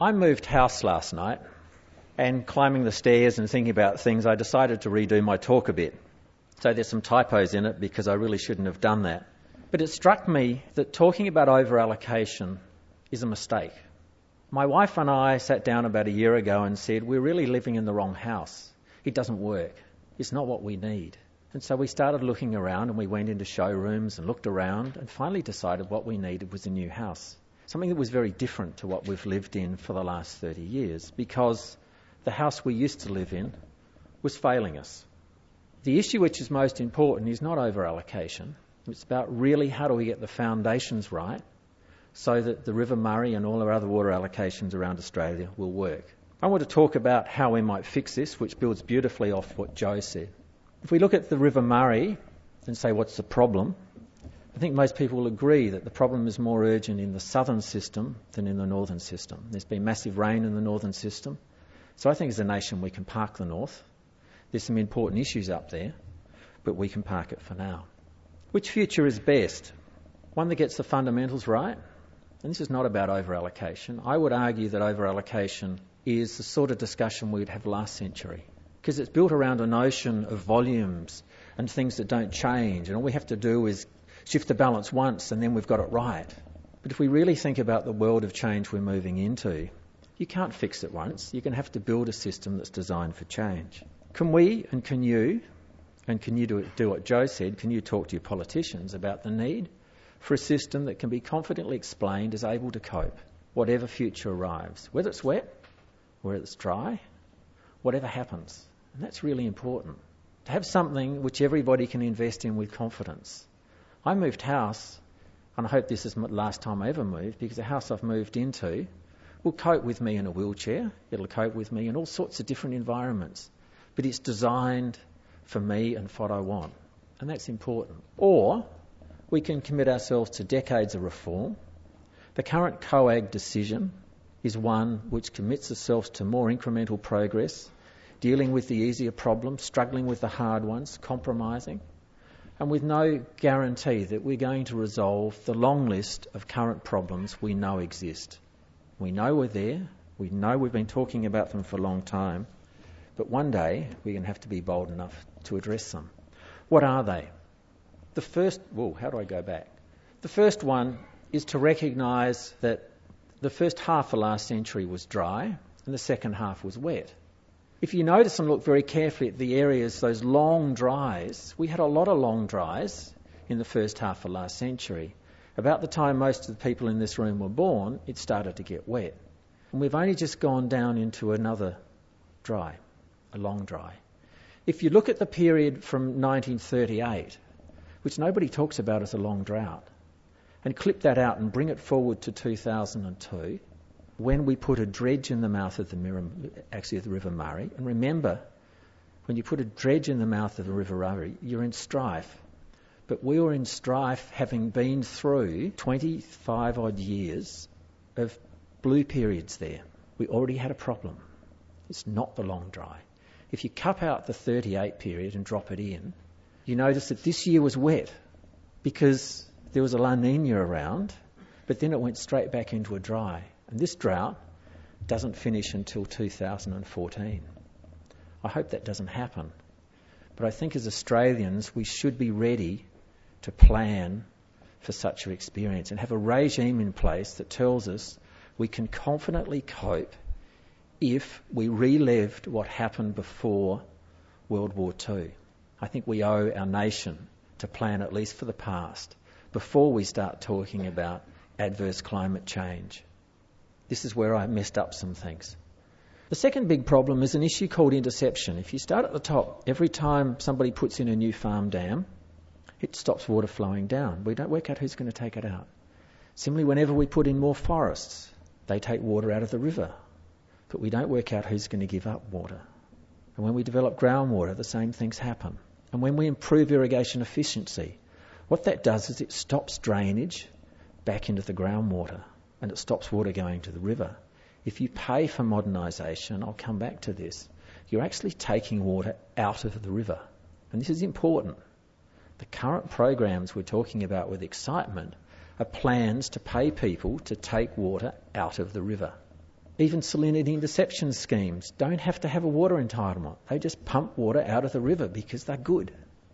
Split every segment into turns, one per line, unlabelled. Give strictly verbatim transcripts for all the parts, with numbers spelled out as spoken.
I moved house last night, and climbing the stairs and thinking about things, I decided to redo my talk a bit. So there's some typos in it because I really shouldn't have done that. But it struck me that talking about over-allocation is a mistake. My wife and I sat down about a year ago and said, we're really living in the wrong house. It doesn't work. It's not what we need. And so we started looking around, and we went into showrooms and looked around and finally decided what we needed was a new house. Something that was very different to what we've lived in for the last thirty years, because the house we used to live in was failing us. The issue which is most important is not over-allocation. It's about really how do we get the foundations right so that the River Murray and all our other water allocations around Australia will work. I want to talk about how we might fix this, which builds beautifully off what Joe said. If we look at the River Murray and say what's the problem, I think most people will agree that the problem is more urgent in the southern system than in the northern system. There's been massive rain in the northern system. So I think as a nation we can park the north. There's some important issues up there, but we can park it for now. Which future is best? One that gets the fundamentals right? And this is not about over-allocation. I would argue that over-allocation is the sort of discussion we'd have last century, because it's built around a notion of volumes and things that don't change, and all we have to do is shift the balance once and then we've got it right. But if we really think about the world of change we're moving into, you can't fix it once. You're going to have to build a system that's designed for change. Can we and can you, and can you do, do what Joe said, can you talk to your politicians about the need for a system that can be confidently explained as able to cope, whatever future arrives, whether it's wet, whether it's dry, whatever happens. And that's really important, to have something which everybody can invest in with confidence. I moved house, and I hope this is the last time I ever move, because the house I've moved into will cope with me in a wheelchair. It'll cope with me in all sorts of different environments. But it's designed for me and for what I want. And that's important. Or we can commit ourselves to decades of reform. The current COAG decision is one which commits itself to more incremental progress, dealing with the easier problems, struggling with the hard ones, compromising, and with no guarantee that we're going to resolve the long list of current problems we know exist. We know we're there. We know we've been talking about them for a long time. But one day we're going to have to be bold enough to address them. What are they? The first, whoa, how do I go back? The first one is to recognise that the first half of last century was dry and the second half was wet. If you notice and look very carefully at the areas, those long dries, we had a lot of long dries in the first half of last century. About the time most of the people in this room were born, it started to get wet. And we've only just gone down into another dry, a long dry. If you look at the period from nineteen thirty-eight, which nobody talks about as a long drought, and clip that out and bring it forward to two thousand two, when we put a dredge in the mouth of the Mirror, actually of the River Murray. And remember, when you put a dredge in the mouth of the River Murray, you're in strife. But we were in strife having been through twenty-five odd years of blue periods there. We already had a problem. It's not the long dry. If you cup out the thirty-eight period and drop it in, you notice that this year was wet because there was a La Nina around, but then it went straight back into a dry. And this drought doesn't finish until two thousand fourteen. I hope that doesn't happen. But I think as Australians, we should be ready to plan for such an experience and have a regime in place that tells us we can confidently cope if we relived what happened before World War Two. I think we owe our nation to plan at least for the past before we start talking about adverse climate change. This is where I messed up some things. The second big problem is an issue called interception. If you start at the top, every time somebody puts in a new farm dam, it stops water flowing down. We don't work out who's going to take it out. Similarly, whenever we put in more forests, they take water out of the river, but we don't work out who's going to give up water. And when we develop groundwater, the same things happen. And when we improve irrigation efficiency, what that does is it stops drainage back into the groundwater and it stops water going to the river. If you pay for modernisation, I'll come back to this, you're actually taking water out of the river. And this is important. The current programs we're talking about with excitement are plans to pay people to take water out of the river. Even salinity interception schemes don't have to have a water entitlement. They just pump water out of the river because they're good.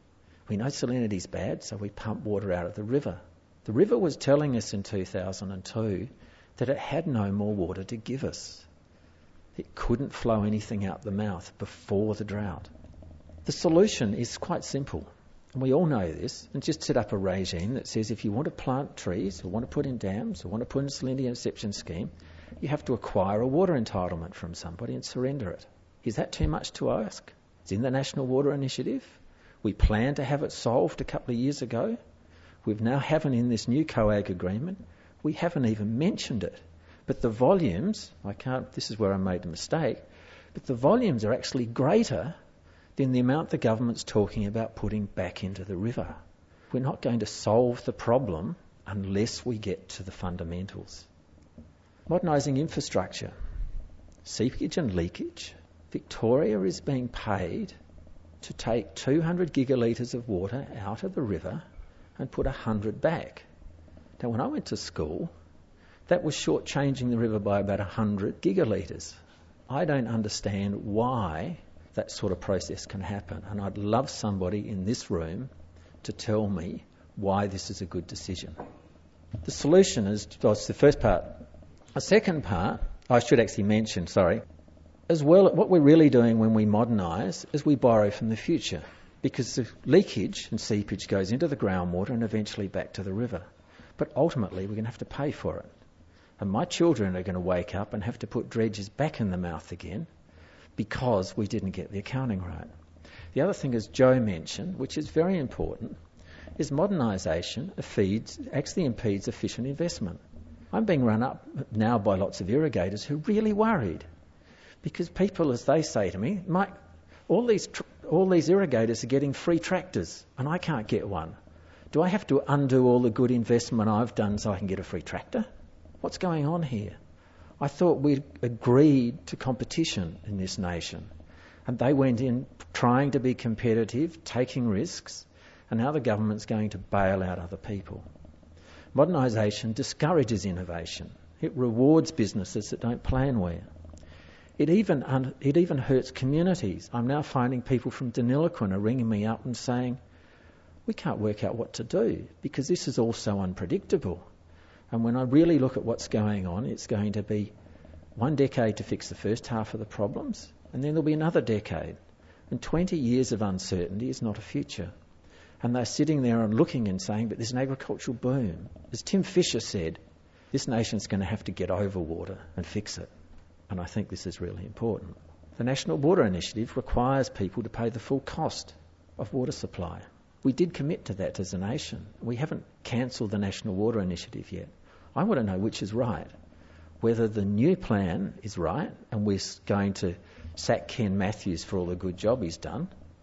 We know salinity's bad, so we pump water out of the river. The river was telling us in two thousand two that it had no more water to give us. It couldn't flow anything out the mouth before the drought. The solution is quite simple, and we all know this, and just set up a regime that says if you want to plant trees, or want to put in dams, or want to put in a salinity interception scheme, you have to acquire a water entitlement from somebody and surrender it. Is that too much to ask? It's in the National Water Initiative. We planned to have it solved a couple of years ago. We've now haven't in this new COAG agreement. We haven't even mentioned it. But the volumes, I can't, this is where I made a mistake, but the volumes are actually greater than the amount the government's talking about putting back into the river. We're not going to solve the problem unless we get to the fundamentals. Modernising infrastructure, seepage and leakage. Victoria is being paid to take two hundred gigalitres of water out of the river and put one hundred back. Now, when I went to school, that was shortchanging the river by about one hundred gigalitres. I don't understand why that sort of process can happen, and I'd love somebody in this room to tell me why this is a good decision. The solution is, well, it's the first part. The second part, I should actually mention, sorry, as well, what we're really doing when we modernise is we borrow from the future, because the leakage and seepage goes into the groundwater and eventually back to the river. But ultimately, we're going to have to pay for it. And my children are going to wake up and have to put dredges back in the mouth again because we didn't get the accounting right. The other thing, as Joe mentioned, which is very important, is modernisation feeds, actually impedes efficient investment. I'm being run up now by lots of irrigators who are really worried because people, as they say to me, Mike, all these tr- all these irrigators are getting free tractors and I can't get one. Do I have to undo all the good investment I've done so I can get a free tractor? What's going on here? I thought we'd agreed to competition in this nation. And they went in trying to be competitive, taking risks, and now the government's going to bail out other people. Modernisation discourages innovation. It rewards businesses that don't plan well. It even un- it even hurts communities. I'm now finding people from Deniliquin are ringing me up and saying, we can't work out what to do because this is all so unpredictable. And when I really look at what's going on, it's going to be one decade to fix the first half of the problems, and then there'll be another decade. And twenty years of uncertainty is not a future. And they're sitting there and looking and saying, but there's an agricultural boom. As Tim Fisher said, this nation's going to have to get over water and fix it. And I think this is really important. The National Water Initiative requires people to pay the full cost of water supply. We did commit to that as a nation. We haven't cancelled the National Water Initiative yet. I want to know which is right. Whether the new plan is right and we're going to sack Ken Matthews for all the good job he's done,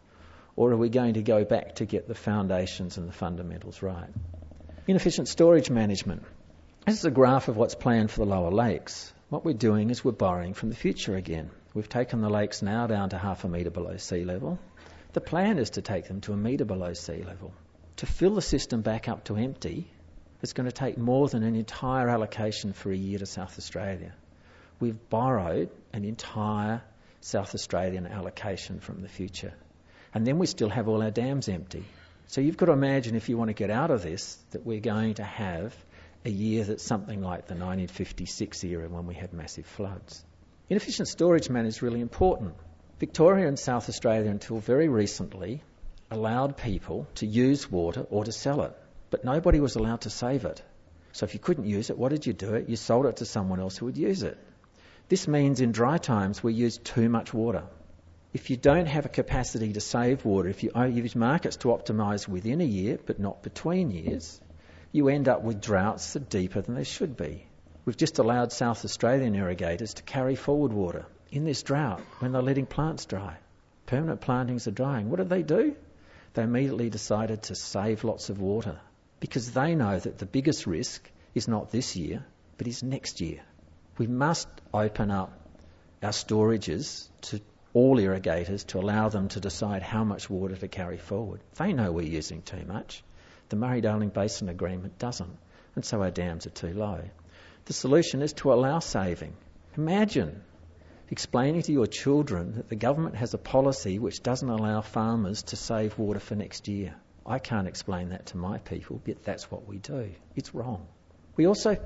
or are we going to go back to get the foundations and the fundamentals right? Inefficient storage management. This is a graph of what's planned for the lower lakes. What we're doing is we're borrowing from the future again. We've taken the lakes now down to half a metre below sea level. The plan is to take them to a metre below sea level. To fill the system back up to empty, it's going to take more than an entire allocation for a year to South Australia. We've borrowed an entire South Australian allocation from the future. And then we still have all our dams empty. So you've got to imagine, if you want to get out of this, that we're going to have a year that's something like the nineteen fifty-six era when we had massive floods. Inefficient storage management is really important. Victoria and South Australia, until very recently, allowed people to use water or to sell it, but nobody was allowed to save it. So if you couldn't use it, what did you do it? You sold it to someone else who would use it. This means in dry times we use too much water. If you don't have a capacity to save water, if you use markets to optimise within a year but not between years, you end up with droughts that are deeper than they should be. We've just allowed South Australian irrigators to carry forward water in this drought when they're letting plants dry. Permanent plantings are drying. What did they do? They immediately decided to save lots of water because they know that the biggest risk is not this year, but is next year. We must open up our storages to all irrigators to allow them to decide how much water to carry forward. They know we're using too much. The Murray-Darling Basin Agreement doesn't, and so our dams are too low. The solution is to allow saving. Imagine explaining to your children that the government has a policy which doesn't allow farmers to save water for next year. I can't explain that to my people, yet that's what we do. It's wrong. We also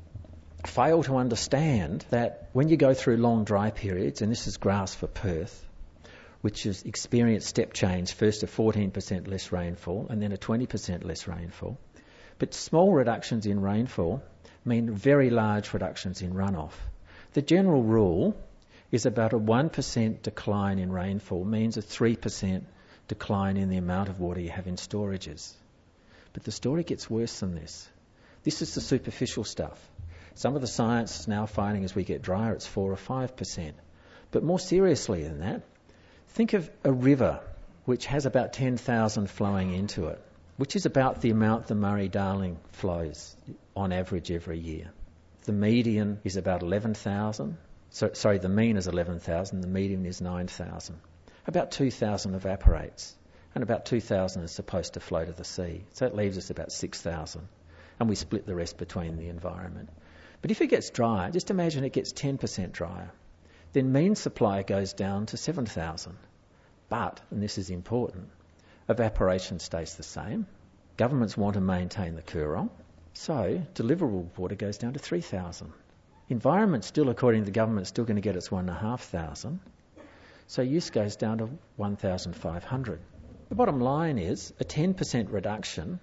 fail to understand that when you go through long dry periods, and this is graphs for Perth, which has experienced step change, first a fourteen percent less rainfall and then a twenty percent less rainfall. But small reductions in rainfall mean very large reductions in runoff. The general rule is about a one percent decline in rainfall means a three percent decline in the amount of water you have in storages. But the story gets worse than this. This is the superficial stuff. Some of the science is now finding as we get drier it's four or five percent. But more seriously than that, think of a river which has about ten thousand flowing into it, which is about the amount the Murray-Darling flows on average every year. The median is about eleven thousand. So, sorry, the mean is eleven thousand, the median is nine thousand. About two thousand evaporates, and about two thousand is supposed to flow to the sea. So that leaves us about six thousand, and we split the rest between the environment. But if it gets drier, just imagine it gets ten percent drier. Then mean supply goes down to seven thousand. But, and this is important, evaporation stays the same. Governments want to maintain the Coorong, so deliverable water goes down to three thousand. Environment still, according to the government, is still going to get its one thousand five hundred. So use goes down to one thousand five hundred. The bottom line is a ten percent reduction,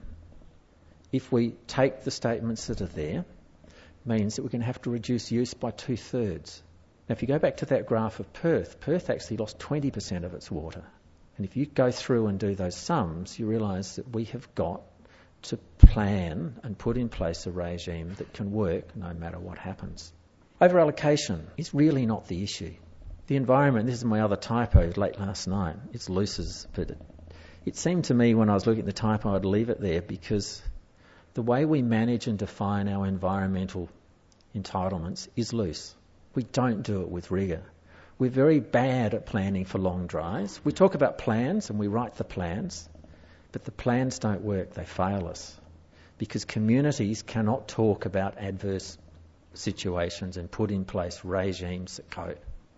if we take the statements that are there, means that we're going to have to reduce use by two-thirds. Now, if you go back to that graph of Perth, Perth actually lost twenty percent of its water. And if you go through and do those sums, you realise that we have got to plan and put in place a regime that can work no matter what happens. Over-allocation is really not the issue. The environment, this is my other typo late last night, it's Luce's, but it, it seemed to me when I was looking at the typo I'd leave it there because the way we manage and define our environmental entitlements is loose. We don't do it with rigour. We're very bad at planning for long dries. We talk about plans and we write the plans, but the plans don't work, they fail us. Because communities cannot talk about adverse situations and put in place regimes that cope.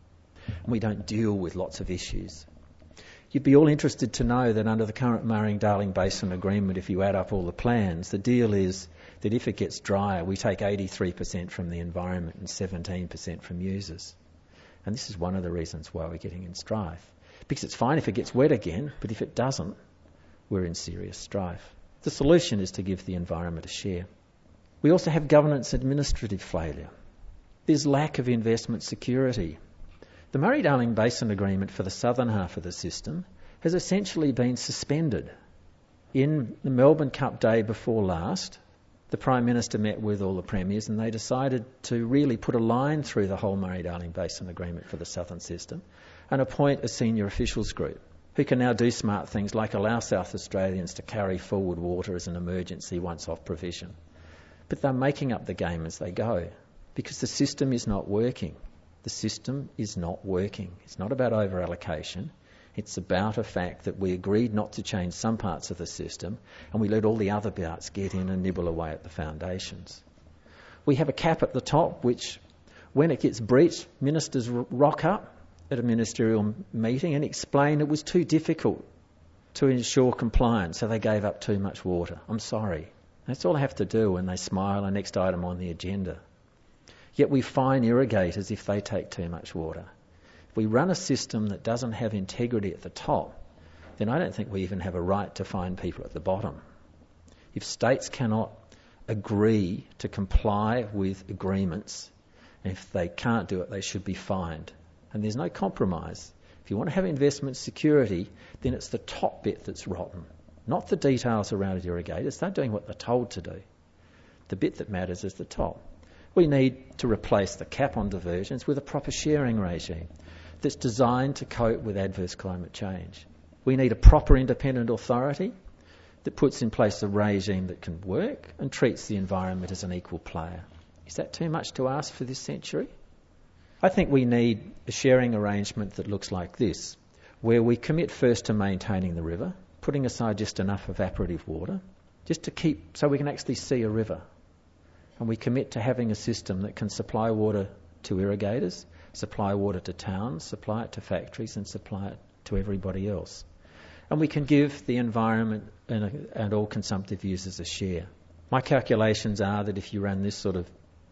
We don't deal with lots of issues. You'd be all interested to know that under the current Murray-Darling Basin Agreement, if you add up all the plans, the deal is that if it gets drier, we take eighty-three percent from the environment and seventeen percent from users. And this is one of the reasons why we're getting in strife. Because it's fine if it gets wet again, but if it doesn't, we're in serious strife. The solution is to give the environment a share. We also have governance administrative failure. There's lack of investment security. The Murray-Darling Basin Agreement for the southern half of the system has essentially been suspended. In the Melbourne Cup day before last, the Prime Minister met with all the premiers and they decided to really put a line through the whole Murray-Darling Basin Agreement for the southern system and appoint a senior officials group who can now do smart things like allow South Australians to carry forward water as an emergency once-off provision. But they're making up the game as they go because the system is not working. The system is not working. It's not about over-allocation. It's about a fact that we agreed not to change some parts of the system and we let all the other parts get in and nibble away at the foundations. We have a cap at the top which, when it gets breached, ministers rock up at a ministerial meeting and explain it was too difficult to ensure compliance, so they gave up too much water. I'm sorry. That's all I have to do when they smile, and next item on the agenda. Yet we fine irrigators if they take too much water. If we run a system that doesn't have integrity at the top, then I don't think we even have a right to fine people at the bottom. If states cannot agree to comply with agreements, and if they can't do it, they should be fined. And there's no compromise. If you want to have investment security, then it's the top bit that's rotten, not the details around irrigators. They're doing what they're told to do. The bit that matters is the top. We need to replace the cap on diversions with a proper sharing regime that's designed to cope with adverse climate change. We need a proper independent authority that puts in place a regime that can work and treats the environment as an equal player. Is that too much to ask for this century? I think we need a sharing arrangement that looks like this, where we commit first to maintaining the river, putting aside just enough evaporative water, just to keep, so we can actually see a river. And we commit to having a system that can supply water to irrigators, supply water to towns, supply it to factories, and supply it to everybody else. And we can give the environment and, and all consumptive users a share. My calculations are that if you run this sort of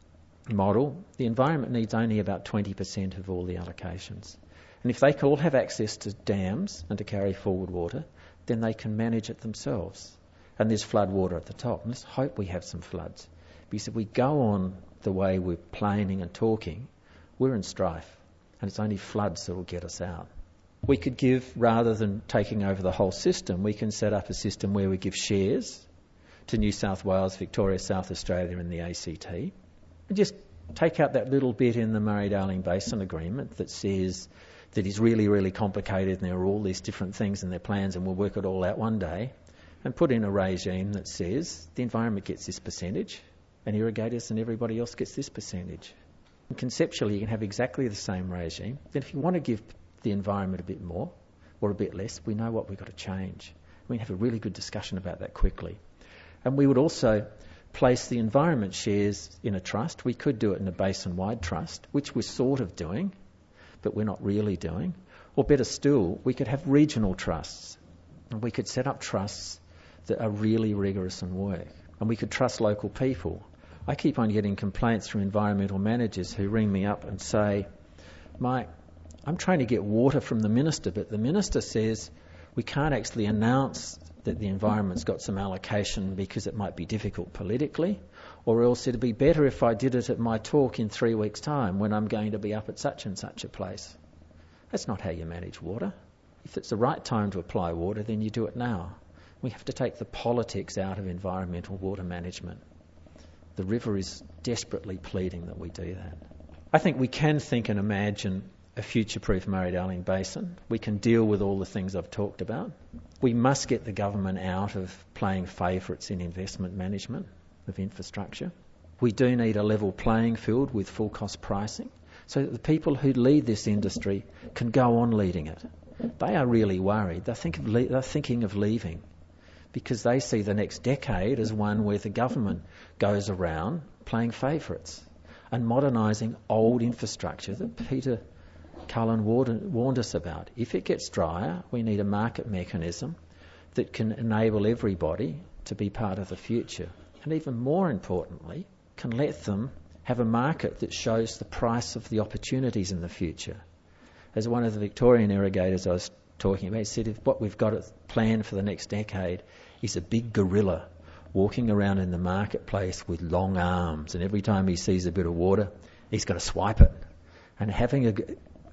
model, the environment needs only about twenty percent of all the allocations. And if they can all have access to dams and to carry forward water, then they can manage it themselves. And there's flood water at the top. And let's hope we have some floods. Because if we go on the way we're planning and talking, we're in strife. And it's only floods that will get us out. We could give, rather than taking over the whole system, we can set up a system where we give shares to New South Wales, Victoria, South Australia and the A C T. And just take out that little bit in the Murray-Darling Basin Agreement that says that is really, really complicated and there are all these different things in their plans and we'll work it all out one day, and put in a regime that says the environment gets this percentage and irrigators and everybody else gets this percentage. And conceptually, you can have exactly the same regime. Then if you want to give the environment a bit more or a bit less, we know what we've got to change. We can have a really good discussion about that quickly. And we would also place the environment shares in a trust. We could do it in a basin-wide trust, which we're sort of doing, but we're not really doing. Or better still, we could have regional trusts. And we could set up trusts that are really rigorous and work. And we could trust local people. I keep on getting complaints from environmental managers who ring me up and say, Mike, I'm trying to get water from the minister, but the minister says we can't actually announce that the environment's got some allocation because it might be difficult politically, or else it'd be better if I did it at my talk in three weeks' time when I'm going to be up at such and such a place. That's not how you manage water. If it's the right time to apply water, then you do it now. We have to take the politics out of environmental water management. The river is desperately pleading that we do that. I think we can think and imagine a future-proof Murray-Darling Basin. We can deal with all the things I've talked about. We must get the government out of playing favourites in investment management of infrastructure. We do need a level playing field with full cost pricing so that the people who lead this industry can go on leading it. They are really worried. They're, think of le- they're thinking of leaving because they see the next decade as one where the government goes around playing favourites and modernising old infrastructure that Peter Cullen warned us about. If it gets drier, we need a market mechanism that can enable everybody to be part of the future. And even more importantly, can let them have a market that shows the price of the opportunities in the future. As one of the Victorian irrigators I was talking about, he said if what we've got planned for the next decade is a big gorilla walking around in the marketplace with long arms, and every time he sees a bit of water, he's got to swipe it. And having a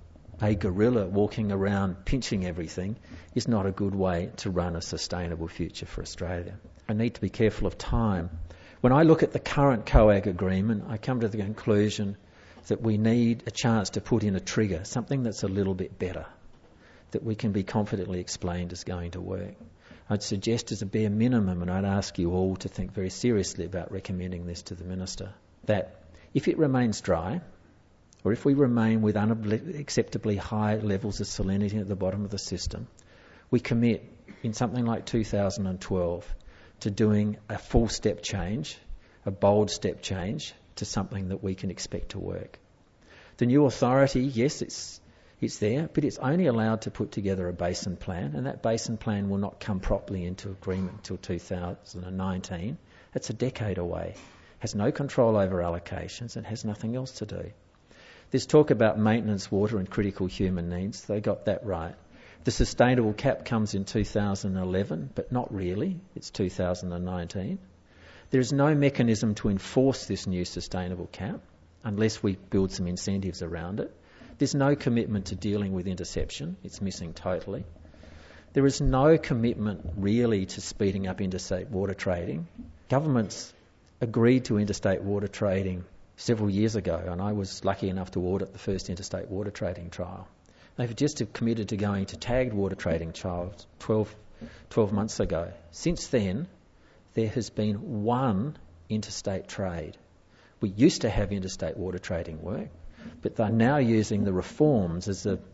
A gorilla walking around pinching everything is not a good way to run a sustainable future for Australia. I need to be careful of time. When I look at the current COAG agreement, I come to the conclusion that we need a chance to put in a trigger, something that's a little bit better, that we can be confidently explained is going to work. I'd suggest as a bare minimum, and I'd ask you all to think very seriously about recommending this to the Minister, that if it remains dry, or if we remain with unacceptably high levels of salinity at the bottom of the system, we commit in something like two thousand twelve to doing a full step change, a bold step change to something that we can expect to work. The new authority, yes, it's it's there, but it's only allowed to put together a basin plan, and that basin plan will not come properly into agreement until two thousand nineteen. It's a decade away, has no control over allocations and has nothing else to do. There's talk about maintenance water and critical human needs. They got that right. The sustainable cap comes in two thousand eleven, but not really. It's two thousand nineteen. There is no mechanism to enforce this new sustainable cap unless we build some incentives around it. There's no commitment to dealing with interception. It's missing totally. There is no commitment really to speeding up interstate water trading. Governments agreed to interstate water trading several years ago, and I was lucky enough to audit the first interstate water trading trial. They've just committed to going to tagged water trading trials twelve, twelve months ago. Since then, there has been one interstate trade. We used to have interstate water trading work, but they're now using the reforms as a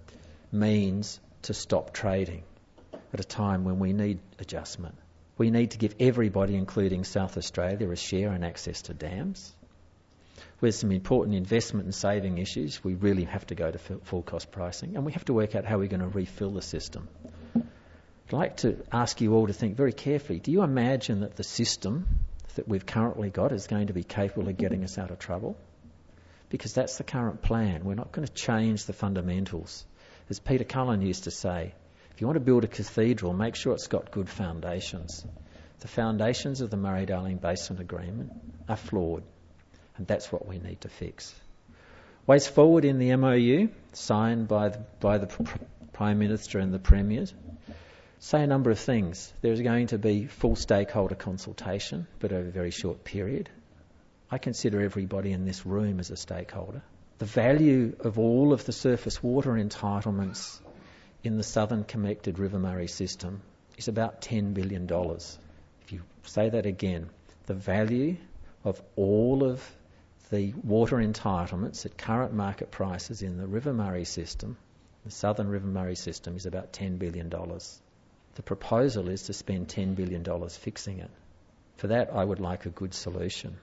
means to stop trading at a time when we need adjustment. We need to give everybody, including South Australia, a share and access to dams. with some important investment and saving issues, we really have to go to full cost pricing, and we have to work out how we're going to refill the system. I'd like to ask you all to think very carefully. Do you imagine that the system that we've currently got is going to be capable of getting us out of trouble? Because that's the current plan. We're not going to change the fundamentals. As Peter Cullen used to say, if you want to build a cathedral, make sure it's got good foundations. The foundations of the Murray-Darling Basin Agreement are flawed, and that's what we need to fix. Ways forward in the M O U, signed by the, by the Prime Minister and the Premiers, say a number of things. There's going to be full stakeholder consultation, but over a very short period. I consider everybody in this room as a stakeholder. The value of all of the surface water entitlements in the Southern Connected River Murray system is about ten billion dollars. If you say that again, the value of all of the water entitlements at current market prices in the River Murray system, the Southern River Murray system, is about ten billion dollars. The proposal is to spend ten billion dollars fixing it. For that, I would like a good solution.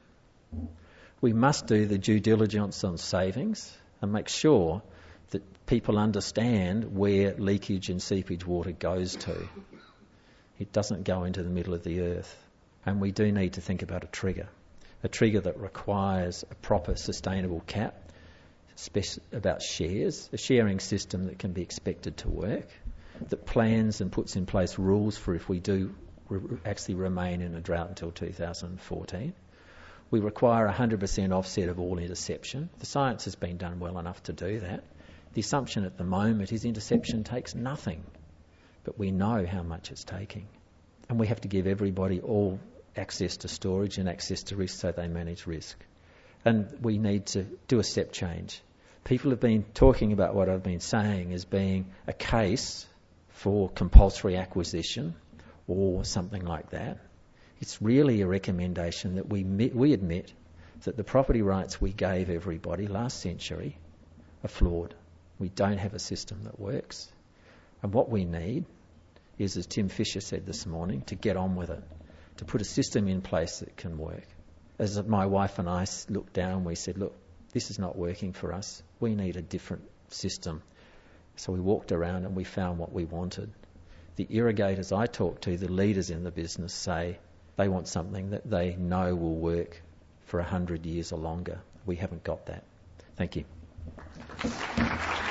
We must do the due diligence on savings and make sure that people understand where leakage and seepage water goes to. It doesn't go into the middle of the earth. And we do need to think about a trigger, a trigger that requires a proper sustainable cap, especially about shares, a sharing system that can be expected to work, that plans and puts in place rules for if we do re- actually remain in a drought until two thousand fourteen. We require one hundred percent offset of all interception. The science has been done well enough to do that. The assumption at the moment is interception takes nothing, but we know how much it's taking. And we have to give everybody all access to storage and access to risk so they manage risk. And we need to do a step change. People have been talking about what I've been saying as being a case for compulsory acquisition or something like that. It's really a recommendation that we we admit that the property rights we gave everybody last century are flawed. We don't have a system that works. And what we need is, as Tim Fisher said this morning, to get on with it, to put a system in place that can work. As my wife and I looked down, we said, look, this is not working for us. We need a different system. So we walked around and we found what we wanted. The irrigators I talk to, the leaders in the business, say they want something that they know will work for a hundred years or longer. We haven't got that. Thank you.